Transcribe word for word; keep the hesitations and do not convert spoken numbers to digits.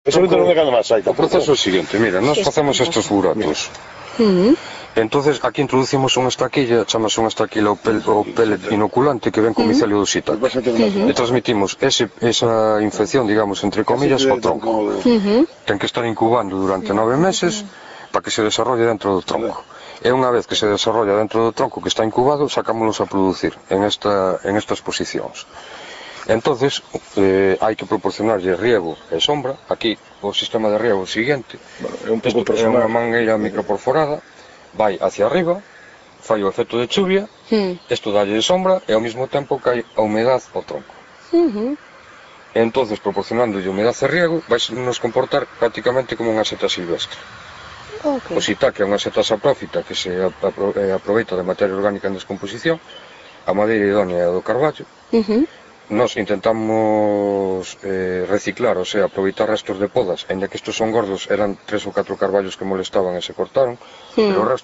Ese momento non é cando máis hai. O proceso é o seguinte, mira, nós facemos estes buratos. Entonces aquí introducimos unha estaquilla, chamase unha estaquilla o, pel, o pellet inoculante que ven con micelio do shiitake. E transmitimos ese, esa infección, digamos, entre comillas, ao tronco. Ten que estar incubando durante nove meses para que se desarrolle dentro do tronco. E unha vez que se desarrolla dentro do tronco que está incubado, sacámonos a producir en, esta, en estas posicións. Entonces, eh, hai que proporcionarlle riego e sombra. Aquí o sistema de riego é o seguinte. É un pouco É unha mangueira microporforada, vai hacia arriba, fai o efecto de chuvia, isto dalle sombra e ao mesmo tempo que hai a humedad ao tronco. E entonces, proporcionándolle humedad e riego, vai nos comportar prácticamente como unha seta silvestre. O shiitake é unha seta saprófita que se apro aproveita de materia orgánica en descomposición, a madeira idónea do carballo. Nos intentamos eh, reciclar, o sea, aproveitar restos de podas, ainda que estos son gordos, eran tres ou catro carballos que molestaban e se cortaron, pero o resto